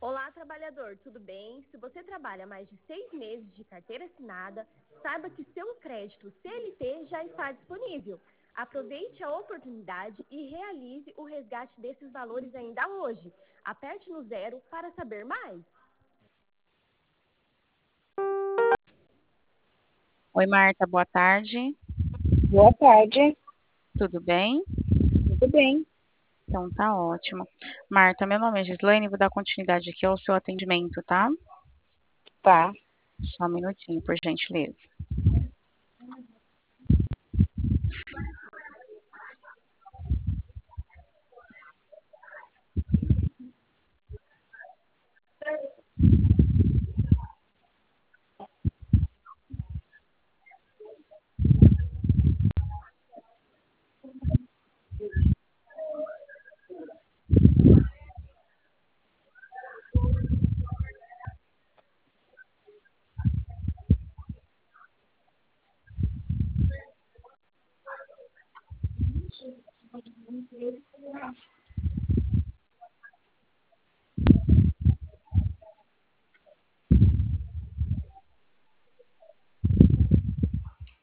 Olá, trabalhador, tudo bem? Se você trabalha mais de 6 meses de carteira assinada, saiba que seu crédito CLT já está disponível. Aproveite a oportunidade e realize o resgate desses valores ainda hoje. Aperte no 0 para saber mais. Oi, Marta, boa tarde. Boa tarde, Tudo bem? tudo bem? Então tá ótimo. Marta, meu nome é Gislaine, vou dar continuidade aqui ao seu atendimento, tá? Tá. Só um minutinho, por gentileza.